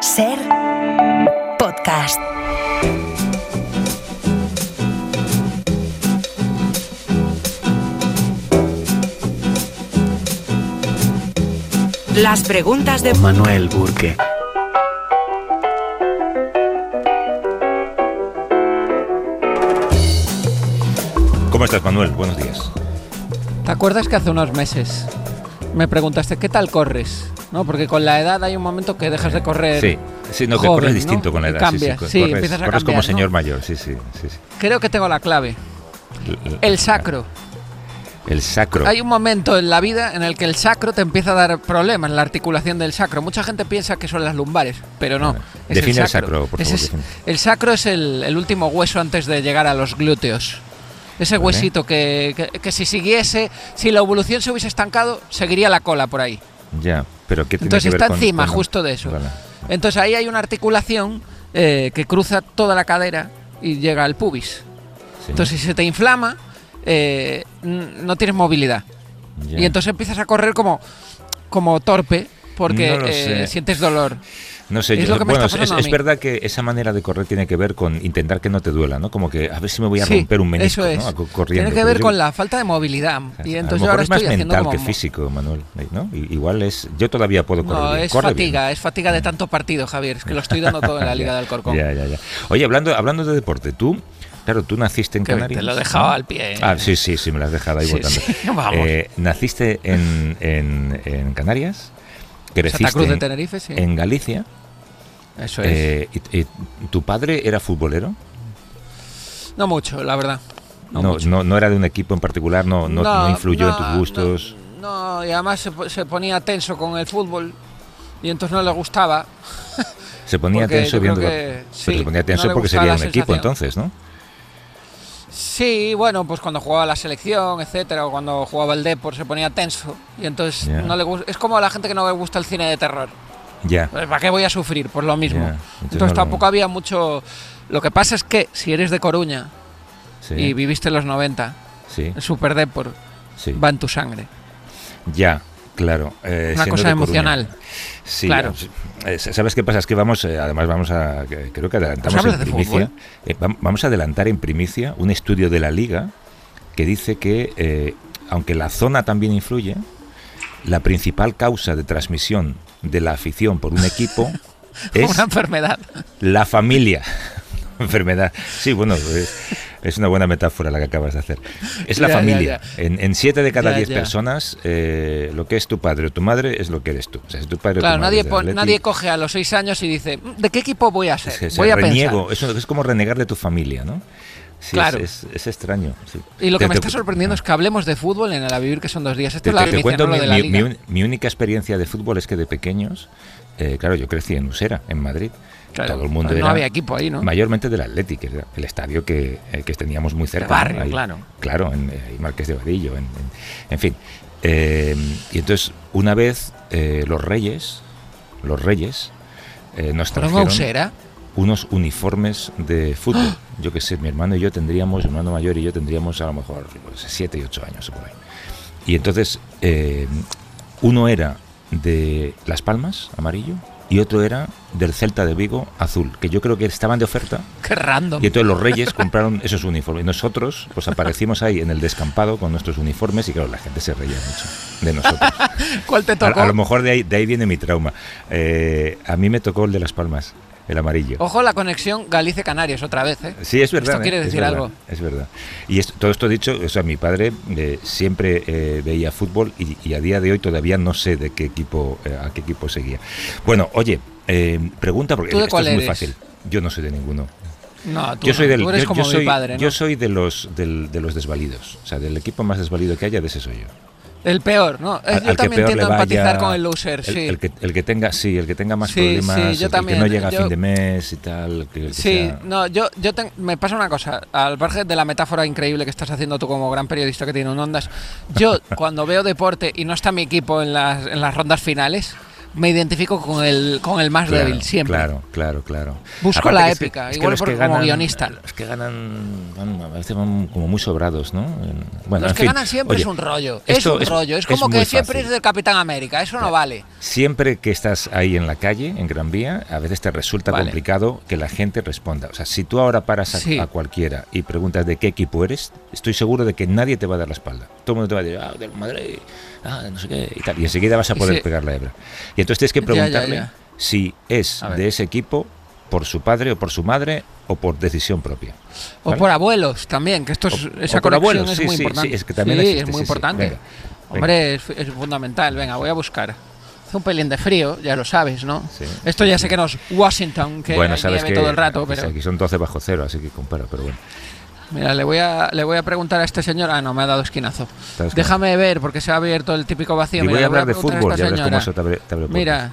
Ser podcast. Las preguntas de Manuel Burke. ¿Cómo estás, Manuel? Buenos días. ¿Te acuerdas que hace unos meses me preguntaste qué tal corres? ¿No? Porque con la edad hay un momento que dejas de correr. Sí, no, que joven, corres distinto, ¿no? Con la edad. Cambias, sí, empiezas a corres cambiar, como señor ¿no? mayor, sí. Creo que tengo la clave. El sacro. El sacro. Hay un momento en la vida en el que el sacro te empieza a dar problemas, la articulación del sacro. Mucha gente piensa que son las lumbares, pero no. Es Define el sacro, por favor. El sacro es el último hueso antes de llegar a los glúteos. Ese huesito que si siguiese, si la evolución se hubiese estancado, seguiría la cola por ahí. Ya, pero ¿qué tiene Entonces que ver está encima con justo de eso. Vale. Entonces ahí hay una articulación que cruza toda la cadera y llega al pubis. Sí. Entonces si se te inflama, no tienes movilidad. Ya. Y entonces empiezas a correr como torpe porque No lo sé. sientes dolor. No sé, Es lo que me está pasando a es mí. verdad que esa manera de correr tiene que ver con intentar que no te duela, ¿no? Como que a ver si me voy a romper un menisco, eso es. ¿no? Corriendo. Tiene que ver con la falta de movilidad. Y a entonces lo yo ahora mejor es más estoy haciendo mental como que físico, Manuel, ¿no? Igual es... Yo todavía puedo correr no, bien. es Corre fatiga, bien. es fatiga de tanto partido, Javier. Es que lo estoy dando todo en la Liga del Alcorcón. Ya. Oye, hablando de deporte, tú naciste en Que Canarias. te lo he dejado al pie. Ah, sí, me lo has dejado ahí Sí, botando. sí, vamos. Naciste en Canarias, creciste Santa Cruz de Tenerife, sí. en Galicia. Eso es. Y ¿tu padre era futbolero? No mucho, la verdad. No era de un equipo en particular, no influyó en tus gustos. No, y además se ponía tenso con el fútbol y entonces no le gustaba. Se ponía Porque tenso yo creo viendo. que Pero sí, se ponía tenso no le porque gustaba sería la un equipo sensación. entonces, ¿no? Sí, bueno, pues cuando jugaba la selección, etcétera, o cuando jugaba el Depor se ponía tenso y entonces Ya. no le gusta. Es como a la gente que no le gusta el cine de terror. Ya. Pues, ¿para qué voy a sufrir? Por lo mismo. Ya, Entonces no tampoco había mucho. Lo que pasa es que si eres de Coruña Sí, y viviste en los 90, sí, el Super Depor sí. va en tu sangre. Ya, claro. Una siendo cosa de emocional. Coruña. Sí, Claro. ¿Sabes qué pasa? Es que además vamos a, creo que adelantamos hablas en de primicia, fútbol? Vamos a adelantar en primicia un estudio de la Liga que dice que, aunque la zona también influye, la principal causa de transmisión de la afición por un equipo es Una enfermedad. la familia. Enfermedad. Sí, bueno, es una buena metáfora la que acabas de hacer. Es la Ya, familia. ya. En 7 de cada Ya, 10 ya. personas, lo que es tu padre o tu madre es lo que eres tú. O sea, si tu padre o Claro, tu madre nadie, es del Atleti, nadie coge a los 6 años y dice, ¿de qué equipo voy a ser? es que Voy a reniego. pensar. Es como renegar de tu familia, ¿no? Sí, Claro. es extraño. Sí. Y lo que me Te- está sorprendiendo es que hablemos de fútbol en el A Vivir, que son 2 días. Esto Te, es la te primicia, cuento no lo de la Liga. mi única experiencia de fútbol es que de pequeños, claro, yo crecí en Usera, en Madrid. Claro, Todo el mundo no era había equipo ahí, ¿no? mayormente del Athletic, que era el estadio que teníamos muy cerca. De barrio, ¿no? Ahí, claro. Claro, en Marqués de Vadillo, en fin. Y entonces, una vez, los Reyes nos ¿Pero en trajeron Usera? unos uniformes de fútbol. Yo qué sé, mi hermano mayor y yo tendríamos a lo mejor 7 y 8 años o por ahí. Y entonces, uno era de Las Palmas, amarillo, y otro era del Celta de Vigo, azul, que yo creo que estaban de oferta. Qué random. Y entonces los Reyes compraron esos uniformes. Y nosotros, pues aparecimos ahí en el descampado con nuestros uniformes y claro, la gente se reía mucho de nosotros. ¿Cuál te tocó? A lo mejor de ahí viene mi trauma. A mí me tocó el de Las Palmas, el amarillo. Ojo la conexión Galicia-Canarias otra vez, ¿eh? Sí, es verdad. Esto quiere decir algo. Es verdad. Y todo esto dicho, o sea, mi padre siempre veía fútbol y a día de hoy todavía no sé de qué equipo, a qué equipo seguía. Bueno, oye, pregunta, porque ¿Tú de esto cuál es muy eres? fácil. Yo no soy de ninguno. No, tú, Yo soy no. Tú eres como mi padre, ¿no? Yo soy de los desvalidos. O sea, del equipo más desvalido que haya, de ese soy yo. El peor, ¿no? Al Yo que también peor tiendo le a empatizar vaya, con el loser, sí. el que tenga más Sí, problemas, sí, yo el también, que no llega a yo- fin de mes y tal. Que Sí, sea- no, me pasa una cosa, al margen de la metáfora increíble que estás haciendo tú como gran periodista que tiene un Ondas, yo cuando veo deporte y no está mi equipo en las rondas finales, me identifico con el más débil, siempre. Claro. Busco Aparte la que épica, es que igual los que como ganan- guionista. Los que ganan, a veces van como muy sobrados, ¿no? Bueno, Los en que fin. ganan siempre Oye, es un rollo. esto Es como muy que siempre fácil. es del Capitán América. Eso no vale. Siempre que estás ahí en la calle, en Gran Vía, a veces te resulta Vale. complicado que la gente responda. O sea, si tú ahora paras Sí. a cualquiera y preguntas de qué equipo eres, estoy seguro de que nadie te va a dar la espalda. Todo el mundo te va a decir, del Madrid, no sé qué, y tal. Y enseguida vas a poder Sí. pegar la hebra. Y entonces tienes que preguntarle Ya. si es A ver. de ese equipo por su padre o por su madre o por decisión propia. O ¿Vale? por abuelos también, que esto esa o por conexión abuelos, es sí, muy sí, importante. sí, es que también Sí, existe, es muy sí, sí. importante. Venga. Hombre, es fundamental. Venga, voy a buscar. Hace un pelín de frío, ya lo sabes, ¿no? Sí, Esto sí, ya sí. sé que no es Washington, que Bueno, hay sabes nieve que todo el rato, pero aquí son 12 bajo cero, así que compara, pero bueno. mira, le voy a preguntar a este señor. Ah, no, me ha dado esquinazo. Esquinazo. Déjame ver, porque se ha abierto el típico vacío. Y Mira, voy le a hablar de preguntar a fútbol, esta ya verás cómo señora. eso te abre puertas. Mira.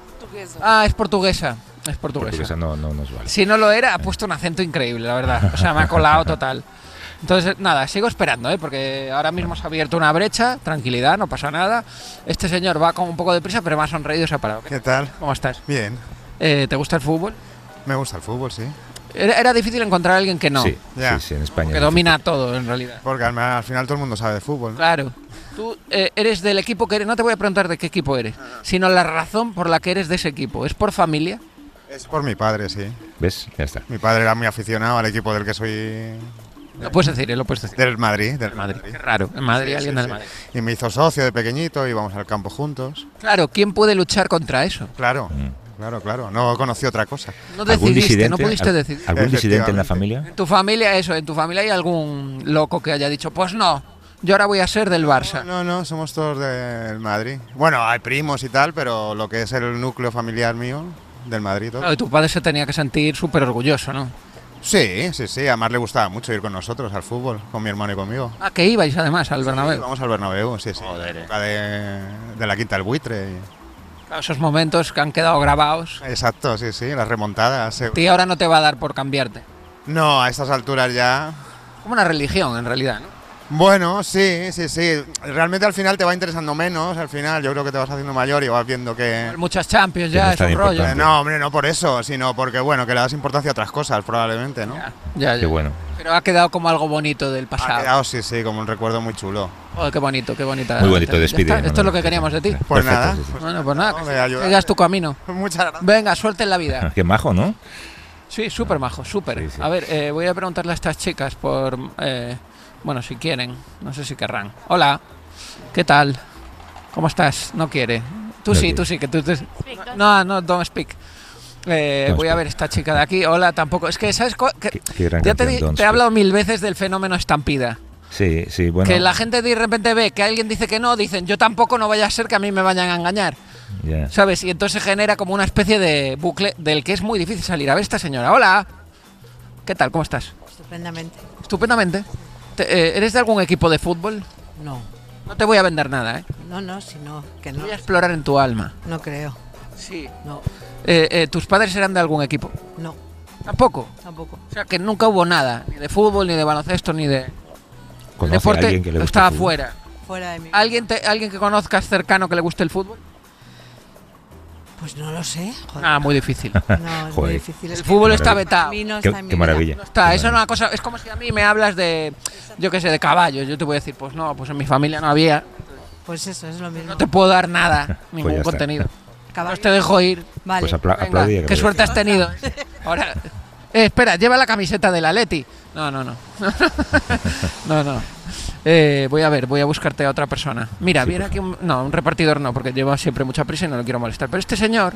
Ah, es portuguesa. Es Porque portuguesa. esa no nos vale. Si no lo era, ha puesto un acento increíble, la verdad. O sea, me ha colado total. Entonces, nada, sigo esperando, porque ahora mismo se ha abierto una brecha. Tranquilidad, no pasa nada. Este señor va con un poco de prisa, pero me ha sonreído y se ha parado. ¿Qué tal? ¿Cómo estás? Bien. ¿Te gusta el fútbol? Me gusta el fútbol, sí. Era difícil encontrar a alguien que no, Sí, Ya. sí, en España. que domina todo, en realidad. Porque al final todo el mundo sabe de fútbol, ¿no? Claro. Tú eres del equipo que eres. No te voy a preguntar de qué equipo eres, sino la razón por la que eres de ese equipo. ¿Es por familia? Es por mi padre, sí. ¿Ves? Ya está. Mi padre era muy aficionado al equipo del que soy... Lo puedes decir, lo puedes decir. Del Madrid. Del Madrid. Madrid. Qué raro. En Madrid, Sí, alguien sí, del sí. Madrid. Y me hizo socio de pequeñito, íbamos al campo juntos. Claro, ¿quién puede luchar contra eso? Claro, Mm. claro. No conocí otra cosa. No ¿Algún decidiste, no disidente? pudiste decidir. ¿Algún disidente en la Efectivamente. familia? En tu familia, en tu familia hay algún loco que haya dicho, pues no, yo ahora voy a ser del Barça. No, somos todos del Madrid. Bueno, hay primos y tal, pero lo que es el núcleo familiar mío, del Madrid. Todo. Claro, y tu padre se tenía que sentir súper orgulloso, ¿no? Sí. Además le gustaba mucho ir con nosotros al fútbol, con mi hermano y conmigo. Ah, que ibais además al Bernabéu. Vamos al Bernabéu, sí. Joder, La época de la Quinta del Buitre. Claro, esos momentos que han quedado grabados. Exacto, sí, las remontadas. A ti ahora no te va a dar por cambiarte. No, a estas alturas ya... Como una religión, en realidad, ¿no? Bueno, sí. Realmente al final te va interesando menos, al final yo creo que te vas haciendo mayor y vas viendo que... Muchas Champions Que ya, no es es tan un rollo. importante. No, hombre, no por eso, sino porque, bueno, que le das importancia a otras cosas, probablemente, ¿no? Ya. Qué bueno. Pero ha quedado como algo bonito del Ha pasado. quedado, sí, como un recuerdo muy chulo. Joder, qué bonito, qué bonita. Muy bonito, Ya despide. está, esto es lo Manuel. que queríamos de ti. Pues Perfecto, nada, sí, sí. Bueno, pues nada, No, que de ayudar. sigas tu camino. Muchas gracias. Venga, suerte en la vida. Qué majo, ¿no? Sí, súper majo, súper. Sí, sí. A ver, voy a preguntarle a estas chicas por... bueno, si quieren, no sé si querrán. Hola, ¿qué tal? ¿Cómo estás? No quiere. Tú No sí, quiere. tú sí, que tú... No, don't speak. Don't Voy a speak. ver esta chica de aquí. Hola, tampoco. Es que, ¿sabes? Qué gran Ya canción, Don't te he Speak. hablado 1000 veces del fenómeno estampida. Sí, bueno. Que la gente de repente ve que alguien dice que no, dicen yo tampoco, no vaya a ser que a mí me vayan a engañar. Ya. ¿Sabes? Y entonces se genera como una especie de bucle del que es muy difícil salir. A ver esta señora. Hola. ¿Qué tal? ¿Cómo estás? Estupendamente. Estupendamente. ¿Eres de algún equipo de fútbol? No, No te voy a vender nada, ¿eh? no, sino que no. Voy a explorar en tu alma. No creo. Sí. No, ¿Tus padres eran de algún equipo? no, Tampoco. tampoco. O sea, que nunca hubo nada, ni de fútbol, ni de baloncesto, ni de ¿Conoce a deporte. alguien que le guste Estaba el fútbol? fuera. Fuera de mi... ¿Alguien que conozcas cercano que le guste el fútbol? Pues no lo sé. Joder. Ah, muy difícil. No, es muy Joder. difícil. El Es que fútbol no- está a vetado. mí no Qué, está en mi qué vida. maravilla. No está, Qué eso es maravilla. una cosa, es como si a mí me hablas de, yo qué sé, de caballos. Yo te voy a decir, pues no, pues en mi familia no había. Pues eso, es lo mismo. No te puedo dar nada, ningún ya está. contenido. Caballo. Pues te dejo ir. Vale. Pues Venga, aplaudí. qué suerte has tenido. Ahora, espera, lleva la camiseta del Atleti. No. no. Voy a buscarte a otra persona. Mira, Sí, viene por aquí un repartidor no, porque lleva siempre mucha prisa y no lo quiero molestar. Pero este señor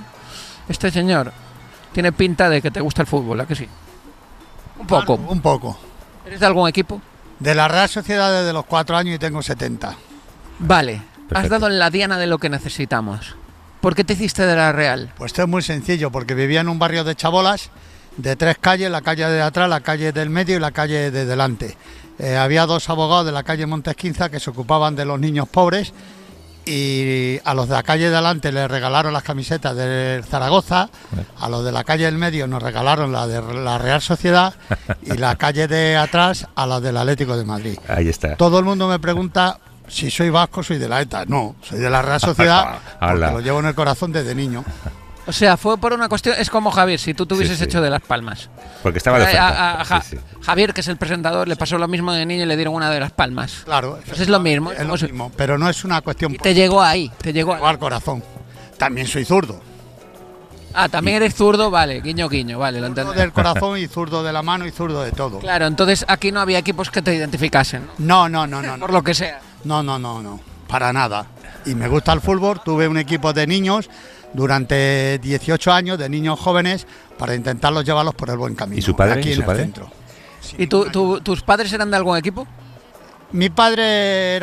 tiene pinta de que te gusta el fútbol, ¿a que sí? Un poco. Un poco. ¿Eres de algún equipo? De la Real Sociedad desde los 4 años y tengo 70. Vale, has Perfecto. dado en la diana de lo que necesitamos. ¿Por qué te hiciste de la Real? Pues esto es muy sencillo, porque vivía en un barrio de chabolas, de 3 calles, la calle de atrás, la calle del medio y la calle de delante. Había 2 abogados de la calle Montesquinza que se ocupaban de los niños pobres y a los de la calle de delante les regalaron las camisetas del Zaragoza, a los de la calle del medio nos regalaron la de la Real Sociedad y la calle de atrás a la del Atlético de Madrid. Ahí está. Todo el mundo me pregunta Si soy vasco, soy de la ETA. No, soy de la Real Sociedad porque Ala. lo llevo en el corazón desde niño. O sea, fue por una cuestión. Es como Javier, si tú te hubieses Sí, sí. hecho de Las Palmas. Porque estaba de oferta. Sí, sí. Javier, que es el presentador, le pasó lo mismo de niño y le dieron una de Las Palmas. Claro. Pues es lo mismo. Es lo mismo, pero no es una cuestión Y te llegó ahí, te llegó ahí. al corazón. También soy zurdo. Ah, también eres zurdo, vale, guiño, guiño, vale, lo Zurdo entendí. del corazón y zurdo de la mano y zurdo de todo. Claro, entonces aquí no había equipos que te identificasen, ¿no? No. Por lo que sea. No, para nada. Y me gusta el fútbol, tuve un equipo de niños durante 18 años, de niños jóvenes, para intentarlos llevarlos por el buen camino. ¿Y su padre? Aquí ¿Y en su el padre? centro. ¿Y tus padres eran de algún equipo? Mi padre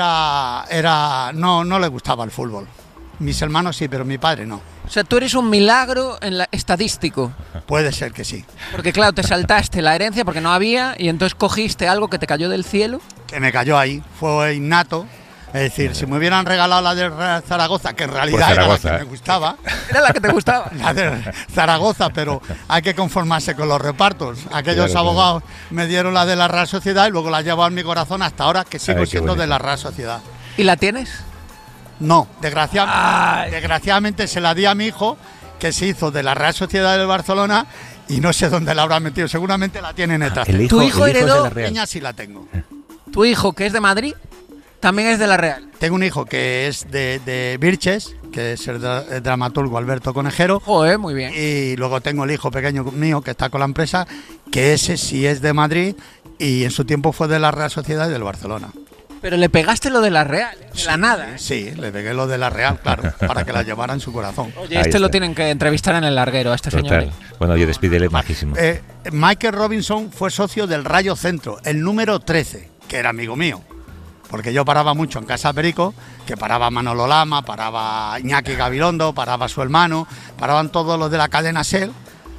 no le gustaba el fútbol. Mis hermanos sí, pero mi padre no. O sea, tú eres un milagro estadístico. Puede ser que sí. Porque claro, te saltaste la herencia porque no había y entonces cogiste algo que te cayó del cielo. Que me cayó ahí, fue innato. Es decir, si me hubieran regalado la de Zaragoza, que en realidad era la que me gustaba, Era la que te gustaba. la de Zaragoza, pero hay que conformarse con los repartos. Aquellos Claro, abogados me dieron la de la Real Sociedad y luego la llevo en mi corazón hasta ahora, que sigo Ay, qué siendo de bonito. la Real Sociedad. ¿Y la tienes? No, Ay. desgraciadamente se la di a mi hijo, que se hizo de la Real Sociedad del Barcelona y no sé dónde la habrá metido. Seguramente la tiene en el trastero. ¿Tu hijo es de heredó? la Real. Pequeña sí la tengo. Tu hijo, que es de Madrid, también es de la Real. Tengo un hijo que es de Birches, que es el dramaturgo Alberto Conejero. Joder, muy bien. Y luego tengo el hijo pequeño mío que está con la empresa, que ese sí es de Madrid y en su tiempo fue de la Real Sociedad y del Barcelona. Pero le pegaste lo de la Real, de la nada. Sí, le pegué lo de la Real, claro, para que la llevara en su corazón. Oye, Ahí este lo está. tienen que entrevistar en el larguero, a este señor. Total. Bueno, oye, despídele, majísimo. Michael Robinson fue socio del Rayo Centro, el número 13, que era amigo mío. Porque yo paraba mucho en Casa Perico, que paraba Manolo Lama, paraba Iñaki Gabilondo, paraba su hermano, paraban todos los de la cadena SER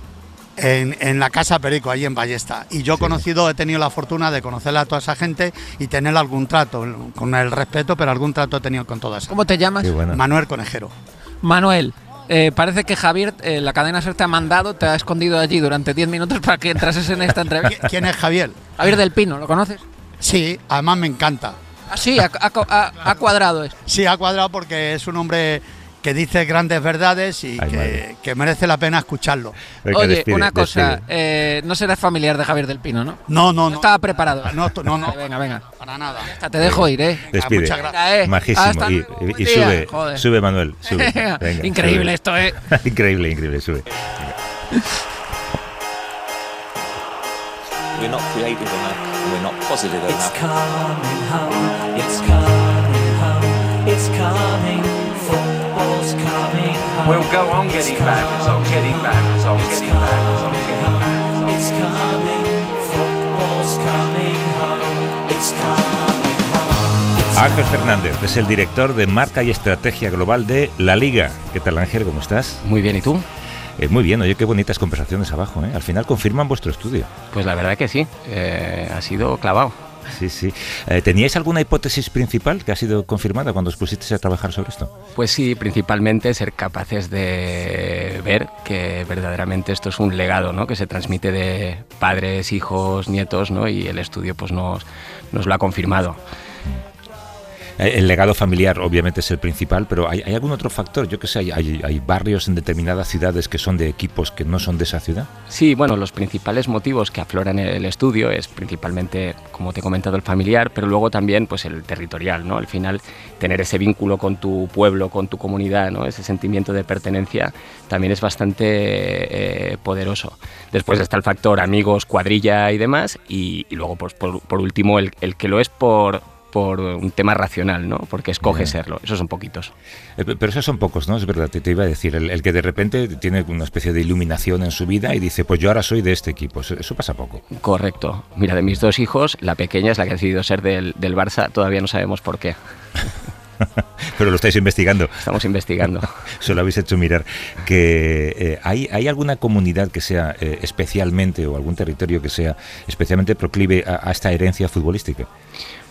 en la Casa Perico, ahí en Ballesta. Y yo he tenido la fortuna de conocerle a toda esa gente y tener algún trato, con el respeto, pero algún trato he tenido con toda esa ¿Cómo te llamas? Qué bueno. Manuel Conejero. Manuel. Parece que Javier, la cadena SER te ha mandado, te ha escondido allí durante 10 minutos para que entrases en esta entrevista. ¿Quién es Javier? Javier del Pino, ¿lo conoces? Sí, además me encanta. Ah, sí, ha cuadrado esto. Sí, ha cuadrado porque es un hombre que dice grandes verdades y Ay, madre. que merece la pena escucharlo. Venga, Oye, despide, una cosa, despide. no serás familiar de Javier del Pino, ¿no? No. Estaba preparado. No. Venga. Para nada. Te dejo ir, ¿eh? Despide. muchas gracias. Venga, Majísimo. Hasta Y, luego, buen y día. sube, Joder. sube, Manuel. Sube. Venga, Increíble sube. esto, ¿eh? Increíble, sube. We're not creative enough, we're not positive It's enough. coming home, it's coming home, it's coming, football's coming home. We'll go on getting backwards, on getting backwards, on It's getting backwards, on coming getting home, backwards. it's coming, football's coming home, it's coming home. Ángel Fernández es el director de Marca y Estrategia Global de La Liga. ¿Qué tal, Ángel? ¿Cómo estás? Muy bien, ¿y tú? Muy bien, oye, qué bonitas conversaciones abajo, ¿eh? Al final confirman vuestro estudio. Pues la verdad que sí, ha sido clavado. Sí. ¿Teníais alguna hipótesis principal que ha sido confirmada cuando os pusisteis a trabajar sobre esto? Pues sí, principalmente ser capaces de ver que verdaderamente esto es un legado, ¿no? Que se transmite de padres, hijos, nietos, ¿no? Y el estudio pues nos lo ha confirmado. El legado familiar obviamente es el principal, pero ¿hay algún otro factor? Yo qué sé, hay barrios en determinadas ciudades que son de equipos que no son de esa ciudad. Sí, bueno, los principales motivos que afloran en el estudio es principalmente, como te he comentado, el familiar, pero luego también pues el territorial, ¿no? Al final, tener ese vínculo con tu pueblo, con tu comunidad, ¿no? Ese sentimiento de pertenencia también es bastante poderoso. Después está el factor amigos, cuadrilla y demás, y luego pues, por último el que lo es por un tema racional, ¿no? Porque escoge serlo. Esos son poquitos. Pero esos son pocos, ¿no? Es verdad, te iba a decir, el que de repente tiene una especie de iluminación en su vida y dice, pues yo ahora soy de este equipo. Eso pasa poco. Correcto. Mira, de mis dos hijos, la pequeña es la que ha decidido ser del Barça. Todavía no sabemos por qué. Pero lo estáis investigando. Estamos investigando. Se lo habéis hecho mirar. Que ¿hay alguna comunidad que sea especialmente, o algún territorio que sea especialmente proclive a esta herencia futbolística?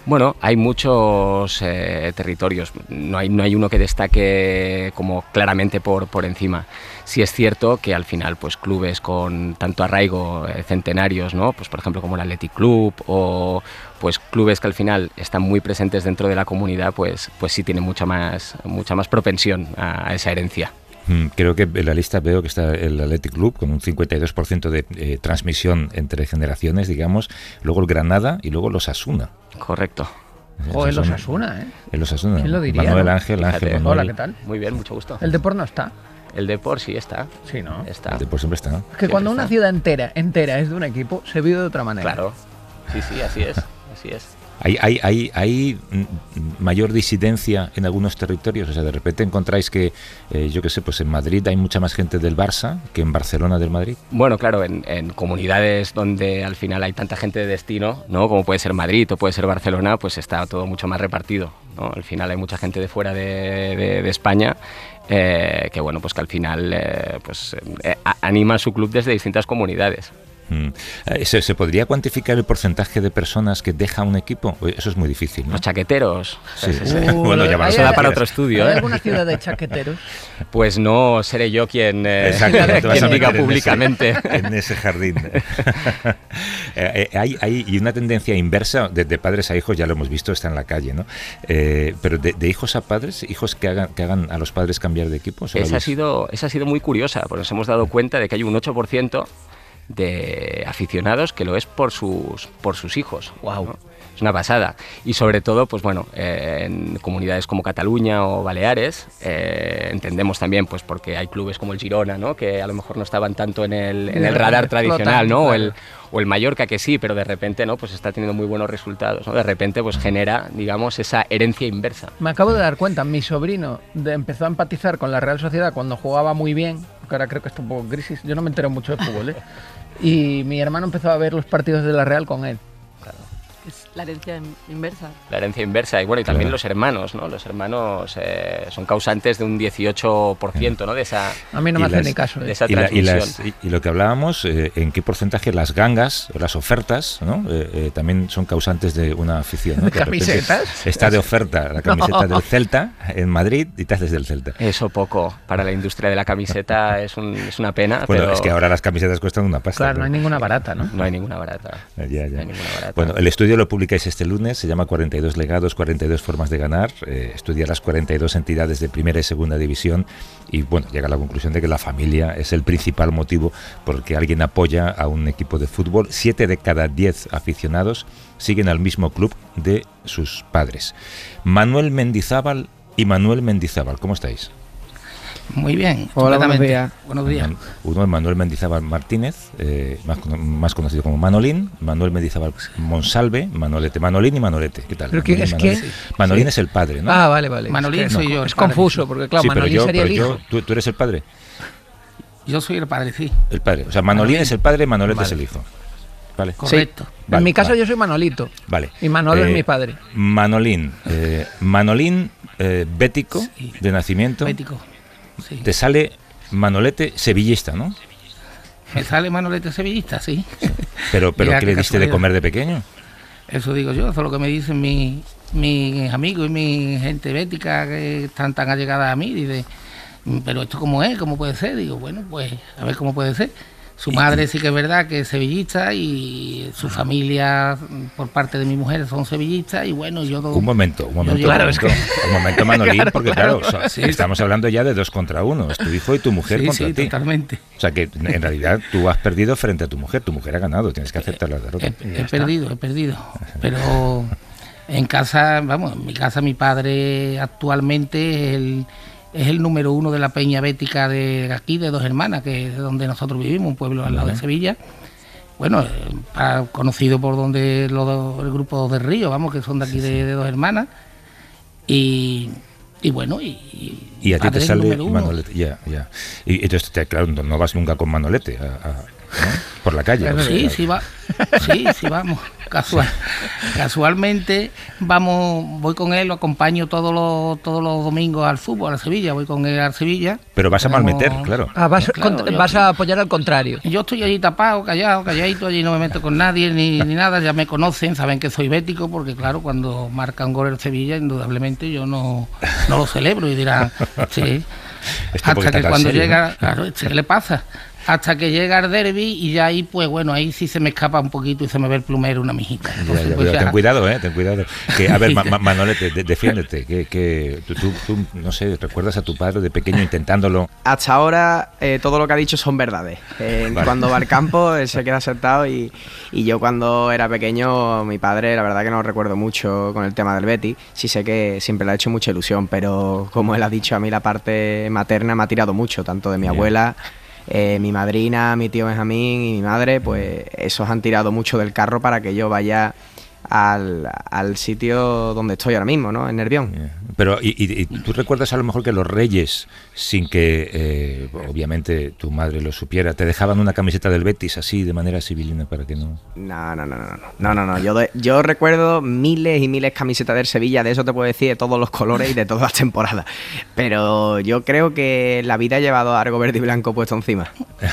Bueno, hay muchos territorios, no hay uno que destaque como claramente por encima. Sí es cierto que al final pues clubes con tanto arraigo, centenarios, ¿no? Pues por ejemplo como el Athletic Club o pues clubes que al final están muy presentes dentro de la comunidad, pues sí tienen mucha más propensión a esa herencia. Creo que en la lista veo que está el Athletic Club con un 52% de transmisión entre generaciones, digamos, luego el Granada y luego los Osasuna. Correcto. O el Osasuna, ¿eh? El Osasuna. ¿Quién lo diría? Manuel ¿no? Ángel Fíjate. Manuel. Hola, ¿qué tal? Muy bien, mucho gusto. El Depor no está. El Depor sí está. Sí, ¿no? Está. El Depor siempre está, ¿no? Es que cuando Siempre una está. ciudad entera es de un equipo, se vive de otra manera. Claro. Sí, así es. Así es. ¿Hay mayor disidencia en algunos territorios? O sea, de repente encontráis que, yo qué sé, pues en Madrid hay mucha más gente del Barça que en Barcelona del Madrid. Bueno, claro, en comunidades donde al final hay tanta gente de destino, ¿no? Como puede ser Madrid o puede ser Barcelona, pues está todo mucho más repartido, ¿no? Al final hay mucha gente de fuera de España que, bueno, pues que al final anima a su club desde distintas comunidades. ¿Se podría cuantificar el porcentaje de personas que deja un equipo? Eso es muy difícil, ¿no? Los chaqueteros. Sí. Bueno, ya eso da para otro estudio. ¿Hay alguna ciudad de chaqueteros? Pues no seré yo quien quien diga públicamente. En ese jardín. Hay una tendencia inversa de padres a hijos, ya lo hemos visto, está en la calle, ¿no? Pero de hijos a padres, hijos que hagan a los padres cambiar de equipo. Esa ha sido muy curiosa, porque nos hemos dado cuenta de que hay un 8% de aficionados que lo es por sus hijos. Wow. ¿No? Es una pasada. Y sobre todo, pues bueno, en comunidades como Cataluña o Baleares, entendemos también, pues porque hay clubes como el Girona, ¿no? Que a lo mejor no estaban tanto en el radar tradicional, ¿no? O el Mallorca, que sí, pero de repente, ¿no? Pues está teniendo muy buenos resultados, ¿no? De repente, pues genera, digamos, esa herencia inversa. Me acabo de dar cuenta, mi sobrino empezó a empatizar con la Real Sociedad cuando jugaba muy bien, que ahora creo que está un poco en crisis, yo no me entero mucho de fútbol, ¿eh? Y mi hermano empezó a ver los partidos de la Real con él. Claro. Es la herencia inversa. La herencia inversa. Y bueno, y también los hermanos, ¿no? Los hermanos son causantes de un 18%, ¿no? De esa. A mí no me hace ni caso. De esa transmisión. Y lo que hablábamos, ¿en qué porcentaje las gangas, las ofertas, ¿no? También son causantes de una afición, ¿no? ¿De camisetas? Está de oferta la camiseta del Celta en Madrid y te haces del Celta. Eso poco. Para la industria de la camiseta es una pena. Bueno, pero es que ahora las camisetas cuestan una pasta. Claro, no hay ninguna barata, ¿no? No hay ninguna barata. Ya. No hay ninguna barata. Bueno, el estudio lo publicáis este lunes, se llama 42 legados, 42 formas de ganar, estudia las 42 entidades de primera y segunda división y bueno, llega a la conclusión de que la familia es el principal motivo por el que alguien apoya a un equipo de fútbol. 7 de cada 10 aficionados siguen al mismo club de sus padres. Manuel Mendizábal y Manuel Mendizábal, ¿cómo estáis? Muy bien. Hola, buenos días. Buenos días. Uno es Manuel Mendizábal Martínez, más conocido como Manolín, Manuel Mendizábal Monsalve, Manolete, Manolín y Manolete. ¿Qué tal? ¿Pero quién es quién? Manolín es el padre, ¿no? Ah, vale. Manolín soy yo. Es confuso, porque claro, Sí, Manolín sería el hijo. ¿Tú eres el padre? Yo soy el padre, sí. El padre. O sea, Manolín es el padre, Manolete es el hijo. Vale. Correcto. Sí. Vale, En mi caso vale. yo soy Manolito. Vale. Y Manolo es mi padre. Manolín. Manolín, bético, Sí. de nacimiento. Bético. Sí. Te sale Manolete sevillista, ¿no? Me sale Manolete sevillista, sí. Pero Mira, ¿qué qué le diste de casualidad. comer de pequeño? Eso digo yo, eso es lo que me dicen mis amigos y mi gente bética que están tan allegadas a mí. Dice, pero esto cómo es, cómo puede ser. Digo, bueno, pues a ver cómo puede ser. Su madre sí que es verdad que es sevillista y su familia por parte de mi mujer son sevillistas y bueno, yo... Un momento, Claro, un momento, Manolín, Claro, porque claro. claro, o sea, Sí. estamos hablando ya de 2 contra 1, es tu hijo y tu mujer Sí, contra sí, ti. totalmente. O sea que en realidad tú has perdido frente a tu mujer ha ganado, tienes que aceptar la derrota. He perdido. Pero en casa, vamos, en mi casa mi padre actualmente es el número 1 de la peña bética de aquí, de Dos Hermanas, que es donde nosotros vivimos, un pueblo al lado de Sevilla. Bueno, conocido por donde el grupo de Río, vamos, que son de aquí de Dos Hermanas. Y bueno, Y a ti te padre sale número 1. Manolete, ya. Y entonces, claro, no vas nunca con Manolete, ¿no? por la calle. Sí, vamos. Casualmente voy con él, lo acompaño todos los domingos al fútbol, a Sevilla, voy con él a Sevilla. Pero vas a malmeter, claro. Vas a apoyar al contrario. Yo estoy allí tapado, calladito, allí no me meto con nadie ni nada, ya me conocen, saben que soy bético, porque claro, cuando marca un gol el Sevilla, indudablemente yo no lo celebro y dirán, sí. Hasta que cuando llega, claro, ¿qué le pasa? Hasta que llega el derbi y ya ahí, pues bueno, ahí sí se me escapa un poquito y se me ve el plumero una mijita. Entonces, pues ten cuidado, ten cuidado. Que, a ver, Manolete, defiéndete. Que tú, no sé, ¿recuerdas a tu padre de pequeño intentándolo? Hasta ahora todo lo que ha dicho son verdades. Vale. Cuando va al campo, él se queda sentado y yo cuando era pequeño, mi padre, la verdad que no lo recuerdo mucho con el tema del Betis. Sí sé que siempre le ha hecho mucha ilusión, pero como él ha dicho, a mí la parte materna me ha tirado mucho, tanto de mi abuela... mi madrina, mi tío Benjamín y mi madre, pues esos han tirado mucho del carro para que yo vaya al sitio donde estoy ahora mismo, ¿no? En Nervión. Pero, ¿y tú recuerdas a lo mejor que los Reyes, sin que obviamente tu madre lo supiera, te dejaban una camiseta del Betis así, de manera civilina, para que no...? No. Yo recuerdo miles y miles de camisetas del Sevilla, de eso te puedo decir, de todos los colores y de todas las temporadas. Pero yo creo que la vida ha llevado algo verde y blanco puesto encima.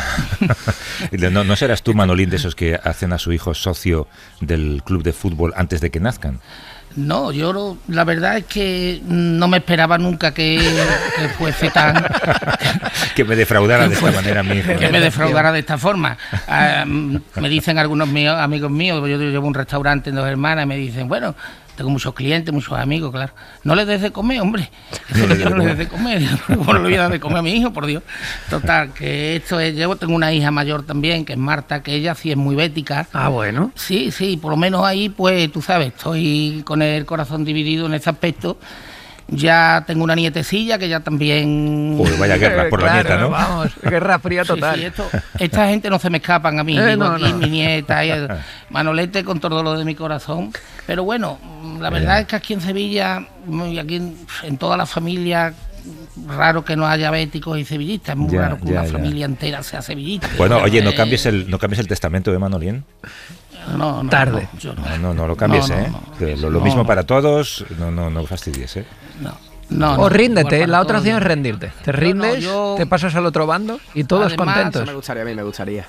¿No serás tú, Manolín, de esos que hacen a su hijo socio del club de fútbol antes de que nazcan? No, yo la verdad es que no me esperaba nunca que fuese tan... que me defraudara de esta manera mi hijo. Que me defraudara de esta forma. Me dicen algunos amigos míos, yo llevo un restaurante en Dos Hermanas, me dicen, bueno, tengo muchos clientes, muchos amigos, claro. No les des de comer, hombre. No les des de comer. ¿Cómo le voy a dar de comer a mi hijo, por Dios? Total, que esto es... Yo tengo una hija mayor también, que es Marta, que ella sí es muy bética. Ah, bueno. Sí, por lo menos ahí, pues, tú sabes, estoy con el corazón dividido en ese aspecto. Ya tengo una nietecilla que ya también... Uy, vaya guerra por la nieta, ¿no? Vamos, guerra fría total. Sí, esta gente no se me escapan a mí. Mi nieta, Manolete con todo lo de mi corazón. Pero bueno, la verdad es que aquí en Sevilla, y aquí en toda la familia, raro que no haya béticos y sevillistas. Es muy raro que una familia entera sea sevillista. Bueno, oye, no cambies el testamento de Manolín. No, tarde. No lo cambies, lo mismo para todos, no fastidies, o ríndete, la otra opción es rendirte. Te rindes, te pasas al otro bando y todos contentos. Eso a mí me gustaría.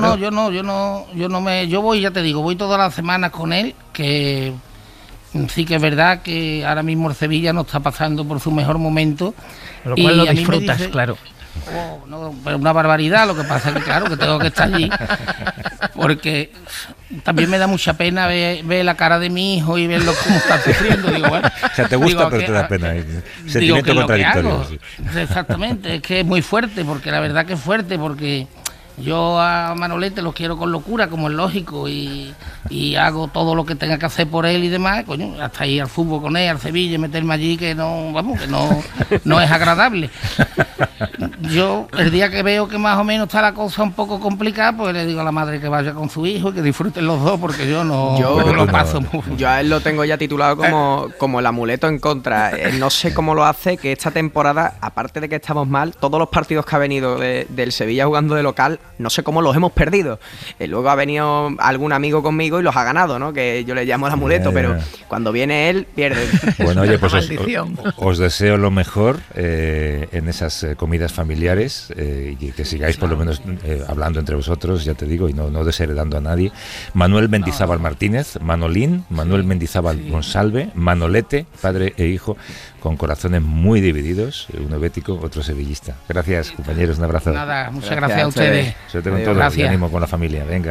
Yo voy, ya te digo, voy todas las semanas con él, que sí que es verdad que ahora mismo el Sevilla no está pasando por su mejor momento. Lo cual lo disfrutas, claro. Pero una barbaridad, lo que pasa es que claro que tengo que estar allí porque también me da mucha pena ver la cara de mi hijo y verlo cómo está sufriendo. Digo, bueno, o sea, te gusta pero te da pena. Sentimiento contradictorio. Exactamente, es que es muy fuerte, porque la verdad que es fuerte, porque yo a Manolete lo quiero con locura, como es lógico, y hago todo lo que tenga que hacer por él y demás, coño, hasta ir al fútbol con él, al Sevilla, y meterme allí, que no es agradable. Yo, el día que veo que más o menos está la cosa un poco complicada, pues le digo a la madre que vaya con su hijo y que disfruten los dos, porque yo lo paso. Yo a él lo tengo ya titulado como el amuleto en contra. No sé cómo lo hace, que esta temporada, aparte de que estamos mal, todos los partidos que ha venido del Sevilla jugando de local, no sé cómo los hemos perdido. Luego ha venido algún amigo conmigo y los ha ganado, ¿no? Que yo le llamo el amuleto, pero cuando viene él, pierde. Bueno, oye, pues os deseo lo mejor en esas comidas familiares y que sigáis por lo menos hablando entre vosotros, ya te digo, y no desheredando a nadie. Manuel Mendizábal Martínez, Manolín, Manuel Mendizábal Monsalve, Manolete, padre e hijo, con corazones muy divididos, uno bético, otro sevillista. Gracias, compañeros, un abrazo. Nada, muchas gracias a ustedes. Suerte con todo y ánimo con la familia. Venga.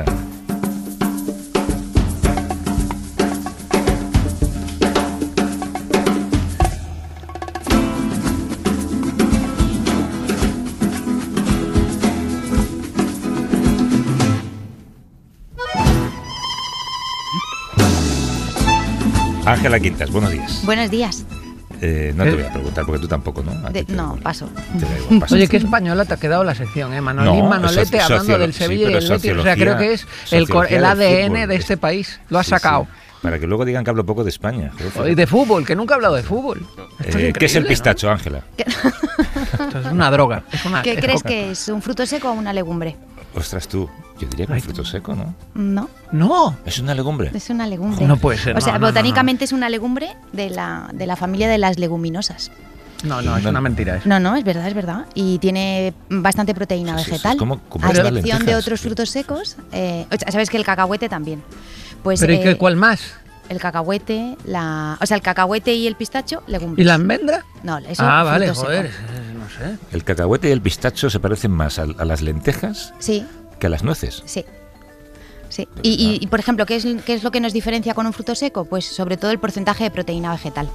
Ángela Quintas, buenos días. Buenos días. No te voy a preguntar porque tú tampoco, ¿no? No, paso. Paso. Oye, qué española te ha quedado la sección, ¿eh? Manolín, Manolete, hablando del Sevilla y del Betis. O sea, creo que es el ADN de este país. Lo has sacado. Para que luego digan que hablo poco de España. Y de fútbol, que nunca he hablado de fútbol. ¿Qué es el pistacho, Ángela? Esto es una droga. ¿Qué crees que es? ¿Un fruto seco o una legumbre? Ostras, tú. Yo diría que un fruto seco, ¿no? No. No. ¿Es una legumbre? Es una legumbre. No puede ser. O sea, no, botánicamente es una legumbre de la familia de las leguminosas. No, es una mentira eso. No, es verdad. Y tiene bastante proteína vegetal. Es como a excepción lentejas, de otros frutos secos. Sabes que el cacahuete también. Pues, ¿pero y cuál más? El cacahuete, el cacahuete y el pistacho, legumbres. ¿Y la almendra? No, eso vale, fruto joder, seco. no sé. El cacahuete y el pistacho se parecen más a las lentejas que a las nueces. Sí. Y por ejemplo, ¿qué es lo que nos diferencia con un fruto seco? Pues sobre todo el porcentaje de proteína vegetal.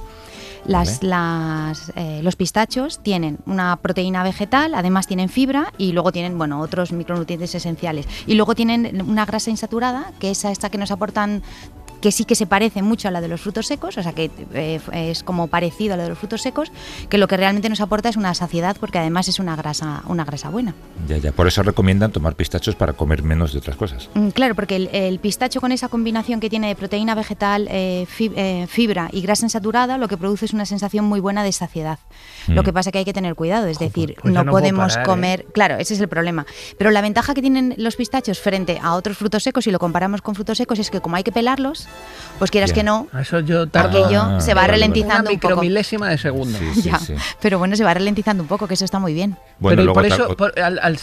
Los pistachos tienen una proteína vegetal, además tienen fibra y luego tienen otros micronutrientes esenciales. Y luego tienen una grasa insaturada, que es esta que nos aportan, que sí que se parece mucho a la de los frutos secos, o sea que es como parecido a la de los frutos secos, que lo que realmente nos aporta es una saciedad, porque además es una grasa buena. Ya, por eso recomiendan tomar pistachos para comer menos de otras cosas. Claro, porque el pistacho, con esa combinación que tiene de proteína vegetal, fibra y grasa insaturada, lo que produce es una sensación muy buena de saciedad. Lo que pasa es que hay que tener cuidado, es decir, pues no podemos comer... Claro, ese es el problema. Pero la ventaja que tienen los pistachos frente a otros frutos secos, si lo comparamos con frutos secos, es que como hay que pelarlos, pues quieras que no, eso yo tardo se va ralentizando una un poco. micromilésima de segundo. Sí. Pero bueno, se va ralentizando un poco, que eso está muy bien. Bueno, pero por eso, al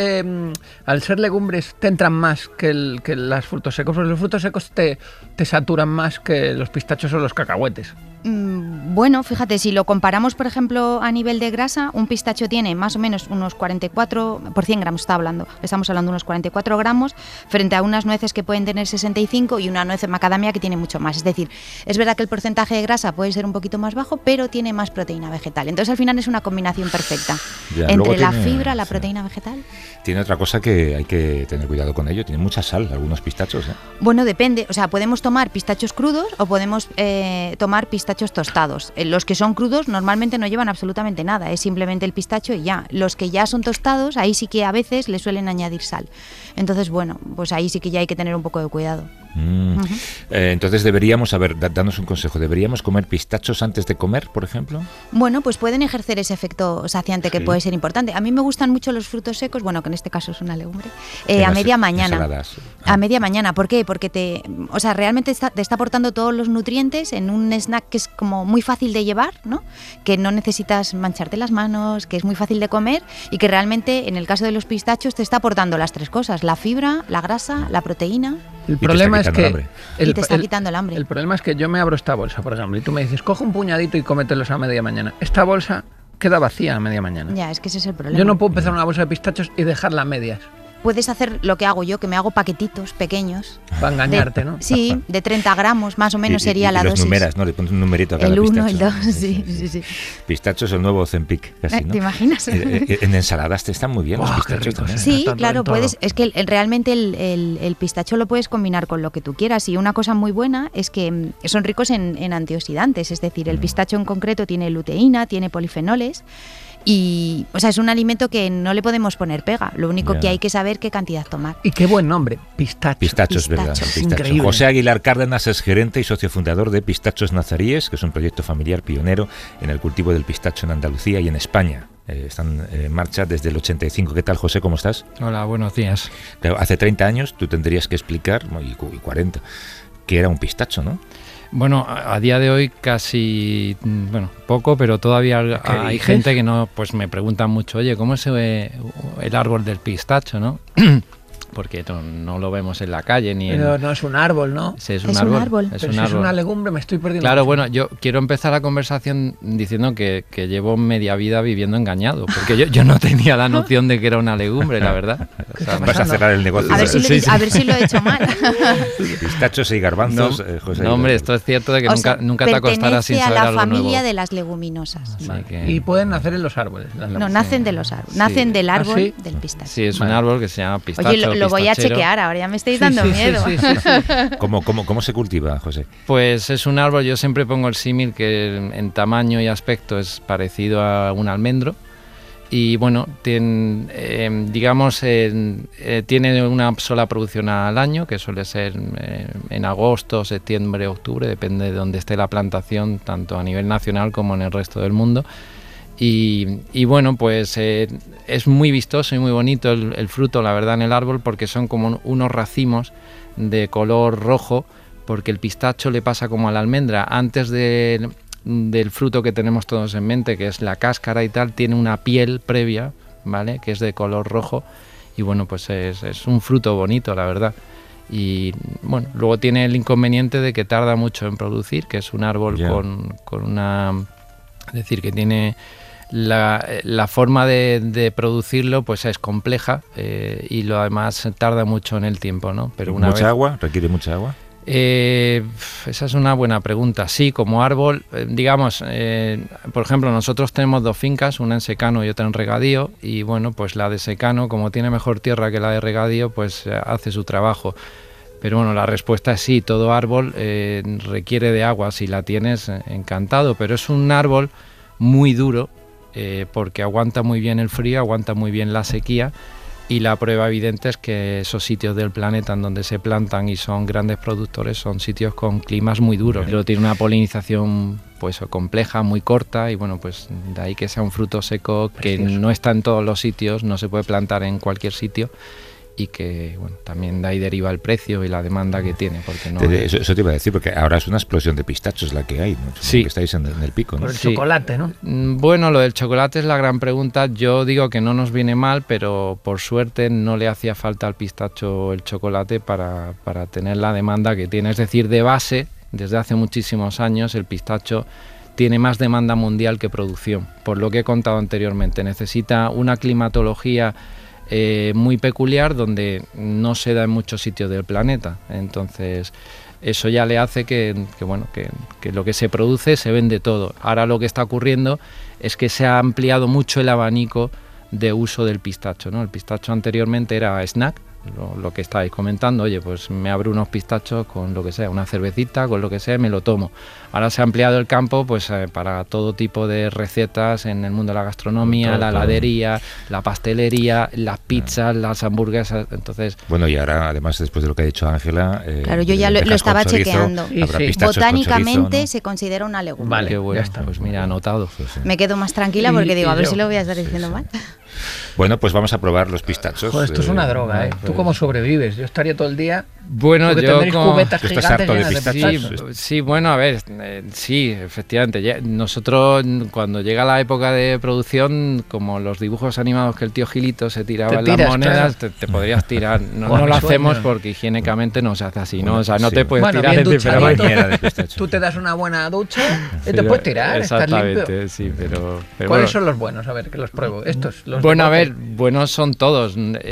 ser legumbres, te entran más que los frutos secos, porque los frutos secos te saturan más que los pistachos o los cacahuetes. Bueno, fíjate, si lo comparamos, por ejemplo, a nivel de grasa, un pistacho tiene más o menos unos 44, por 100 gramos estamos hablando de unos 44 gramos, frente a unas nueces que pueden tener 65 y una nuez de macadamia que tiene mucho más. Es decir, es verdad que el porcentaje de grasa puede ser un poquito más bajo, pero tiene más proteína vegetal. Entonces, al final es una combinación perfecta entre la fibra, la proteína vegetal. Tiene otra cosa que hay que tener cuidado con ello, tiene mucha sal algunos pistachos. Bueno, depende, o sea, podemos tomar pistachos crudos o podemos tomar pistachos tostados. Los que son crudos normalmente no llevan absolutamente nada, es simplemente el pistacho y ya. Los que ya son tostados, ahí sí que a veces le suelen añadir sal. Entonces, bueno, pues ahí sí que ya hay que tener un poco de cuidado. Entonces deberíamos, danos un consejo, ¿deberíamos comer pistachos antes de comer, por ejemplo? Bueno, pues pueden ejercer ese efecto saciante que puede ser importante. A mí me gustan mucho los frutos secos, bueno, que en este caso es una legumbre, a media mañana. Ensaladas. A media mañana, ¿por qué? Porque realmente te está aportando todos los nutrientes en un snack que es como muy fácil de llevar, ¿no? Que no necesitas mancharte las manos, que es muy fácil de comer y que realmente, en el caso de los pistachos, te está aportando las tres cosas: la fibra, la grasa, la proteína. El problema es que te está quitando el hambre. El problema es que yo me abro esta bolsa, por ejemplo, y tú me dices, coge un puñadito y cómetelos a media mañana. Esta bolsa queda vacía a media mañana. Ya, es que ese es el problema. Yo no puedo empezar una bolsa de pistachos y dejarla a medias. Puedes hacer lo que hago yo, que me hago paquetitos pequeños. Para engañarte, ¿no? Sí, de 30 gramos más o menos sería la dosis. Los numeras, ¿no? Le pones un numerito a cada pistacho. El 1, el 2, sí. Pistachos, el nuevo Ozempic, casi, ¿no? ¿Te imaginas? En ensaladas te están muy bien los pistachos también. Sí, claro, puedes. Es que realmente el pistacho lo puedes combinar con lo que tú quieras. Y una cosa muy buena es que son ricos en antioxidantes. Es decir, el pistacho en concreto tiene luteína, tiene polifenoles. Y, o sea, es un alimento que no le podemos poner pega. Lo único que hay que saber qué cantidad tomar. Y qué buen nombre, pistacho. Pistachos, ¿verdad? Pistacho. José Aguilar Cárdenas es gerente y socio fundador de Pistachos Nazaríes, que es un proyecto familiar pionero en el cultivo del pistacho en Andalucía y en España. Están en marcha desde el 85. ¿Qué tal, José? ¿Cómo estás? Hola, buenos días. Claro, hace 30 años tú tendrías que explicar, y 40, que era un pistacho, ¿no? Bueno, a día de hoy casi, poco, pero todavía hay gente que no, pues me preguntan mucho, oye, ¿cómo es el árbol del pistacho, no? Porque no lo vemos en la calle ni Pero no es un árbol, ¿no? Sí, es un árbol. Pero si es una legumbre, me estoy perdiendo. Claro, bueno, yo quiero empezar la conversación diciendo que llevo media vida viviendo engañado, porque yo no tenía la noción de que era una legumbre, la verdad. O sea, vas a cerrar el negocio. A ver si lo he hecho mal. Pistachos y garbanzos, José. No, hombre, esto es cierto de que nunca te acostarás sin saber algo nuevo. Pertenece a la familia de las leguminosas. Y pueden nacer en los árboles. No, nacen de los árboles. Nacen del árbol del pistacho. Sí, es un árbol que se llama pistacho. Oye, lo voy a chequear, ahora ya me estáis dando miedo. Sí. ¿Cómo se cultiva, José? Pues es un árbol, yo siempre pongo el símil que en tamaño y aspecto es parecido a un almendro. Y bueno, tiene una sola producción al año, que suele ser en agosto, septiembre, octubre, depende de dónde esté la plantación, tanto a nivel nacional como en el resto del mundo. Y bueno, pues es muy vistoso y muy bonito el fruto, la verdad, en el árbol, porque son como unos racimos de color rojo, porque el pistacho le pasa como a la almendra. Antes del fruto que tenemos todos en mente, que es la cáscara y tal, tiene una piel previa, ¿vale?, que es de color rojo, y bueno, pues es un fruto bonito, la verdad. Y bueno, luego tiene el inconveniente de que tarda mucho en producir, que es un árbol con una... Es decir, que tiene... La forma de producirlo pues es compleja, y lo además tarda mucho en el tiempo, ¿no? Pero una ¿Mucha vez... agua? ¿Requiere mucha agua? Esa es una buena pregunta. Sí, como árbol, digamos, por ejemplo, nosotros tenemos 2 fincas, una en secano y otra en regadío, y bueno, pues la de secano, como tiene mejor tierra que la de regadío, pues hace su trabajo. Pero bueno, la respuesta es sí, todo árbol requiere de agua. Si la tienes, encantado, pero es un árbol muy duro, porque aguanta muy bien el frío, aguanta muy bien la sequía, y la prueba evidente es que esos sitios del planeta en donde se plantan y son grandes productores son sitios con climas muy duros. Luego tiene una polinización pues compleja, muy corta, y bueno, pues de ahí que sea un fruto seco que no está en todos los sitios, no se puede plantar en cualquier sitio, y que bueno, también de ahí deriva el precio y la demanda que tiene, porque no eso te iba a decir, porque ahora es una explosión de pistachos la que hay, ¿no? Sí. Que estáis en el pico, ¿no? Por el chocolate, ¿no? Bueno, lo del chocolate es la gran pregunta. Yo digo que no nos viene mal, pero por suerte no le hacía falta al pistacho el chocolate para tener la demanda que tiene. Es decir, de base, desde hace muchísimos años, el pistacho tiene más demanda mundial que producción, por lo que he contado anteriormente. Necesita una climatología muy peculiar, donde no se da en muchos sitios del planeta. Entonces eso ya le hace que lo que se produce se vende todo. Ahora lo que está ocurriendo es que se ha ampliado mucho el abanico de uso del pistacho, ¿no? El pistacho anteriormente era snack, lo que estáis comentando, oye, pues me abro unos pistachos con lo que sea, una cervecita, con lo que sea, me lo tomo. Ahora se ha ampliado el campo pues para todo tipo de recetas en el mundo de la gastronomía, la heladería, la pastelería, las pizzas, las hamburguesas, entonces... Bueno, y ahora, además, después de lo que ha dicho Ángela... claro, yo ya lo estaba chequeando. Botánicamente se considera una legumbre. Vale, qué bueno, ya está. Pues mira, anotado. Me quedo más tranquila porque digo, a ver si lo voy a estar diciendo mal. Bueno, pues vamos a probar los pistachos. Joder, esto es una droga, ¿eh? ¿Tú cómo sobrevives? Yo estaría todo el día... Bueno, yo cubetas gigantes llenas de pistachos. Sí, bueno, a ver, sí, efectivamente. Nosotros, cuando llega la época de producción, como los dibujos animados que el tío Gilito se tiraba en las monedas, claro, te podrías tirar. No lo hacemos porque higiénicamente no se hace así, ¿no? O sea, no te puedes tirar de pistacho. Tú te das una buena ducha y te puedes tirar, estás limpio. Sí, pero ¿cuáles son los buenos? A ver, que los pruebo. Estos, los bueno, a ver, buenos son todos.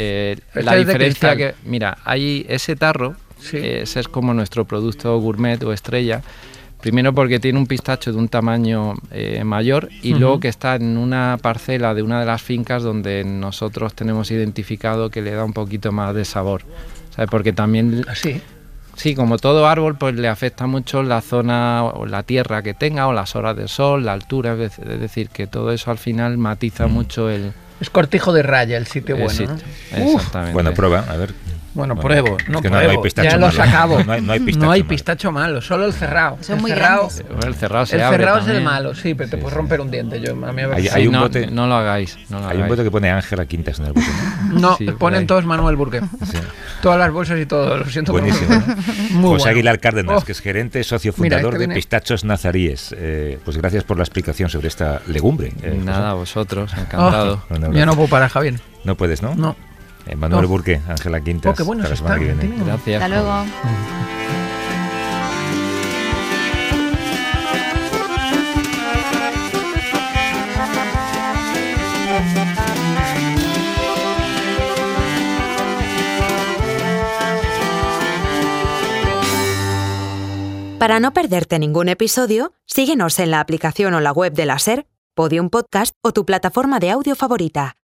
La diferencia que, mira, hay ese tarro. Sí. Ese es como nuestro producto gourmet o estrella, primero porque tiene un pistacho de un tamaño mayor, y luego que está en una parcela de una de las fincas donde nosotros tenemos identificado que le da un poquito más de sabor, ¿sabes? Porque también sí, como todo árbol, pues le afecta mucho la zona o la tierra que tenga, o las horas de sol, la altura, es decir, que todo eso al final matiza mucho el... Es Cortijo de Raya el sitio bueno, ¿no? Exactamente. Bueno, prueba, a ver. Bueno, pruebo, no pruebo, hay pistacho ya los acabo. No hay pistacho malo, solo el cerrado. Son muy grandes. El cerrado es el malo, sí, pero te puedes romper un diente. Hay un bote, no lo hagáis. Hay un bote que pone Ángela Quintas en el bote, ¿no? No, sí, ponen todos Manuel Burke. Sí. Todas las bolsas y todo, lo siento. Buenísimo, ¿no? Muy José Aguilar Cárdenas, que es gerente, socio fundador de Pistachos Nazaríes. Pues gracias por la explicación sobre esta legumbre. Nada, vosotros, encantado. Yo no puedo parar, Javier. No puedes, ¿no? No. Manuel Burke, Ángela Quintas. Qué bueno está. Gracias. Hasta luego. Para no perderte ningún episodio, síguenos en la aplicación o la web de la SER, Podium Podcast o tu plataforma de audio favorita.